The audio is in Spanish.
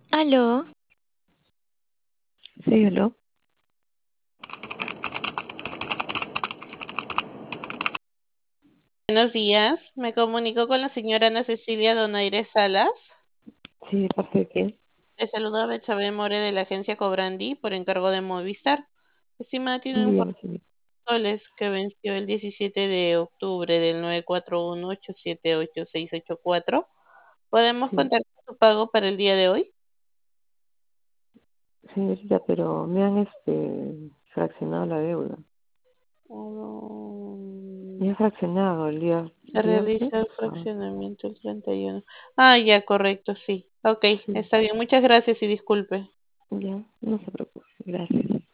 Aló, Sí, aló. Buenos días, me comunico con la señora Ana Cecilia Donaire Salas. Sí, ¿de parte de quién? Le saluda Betsabe More de la agencia Cobrandi por encargo de Movistar. Estimada, tiene un Dígame, señor. portales que venció el 17 de octubre del 941-878-684. ¿Podemos Sí, contar con su pago para el día de hoy? señorita, pero me han fraccionado la deuda. Me Mm, han fraccionado el día Se viernes realiza el pasado. fraccionamiento el 31. Ah, ya, correcto, sí. Ok, Sí, está bien. Muchas gracias y disculpe. ya, no se preocupe. Gracias.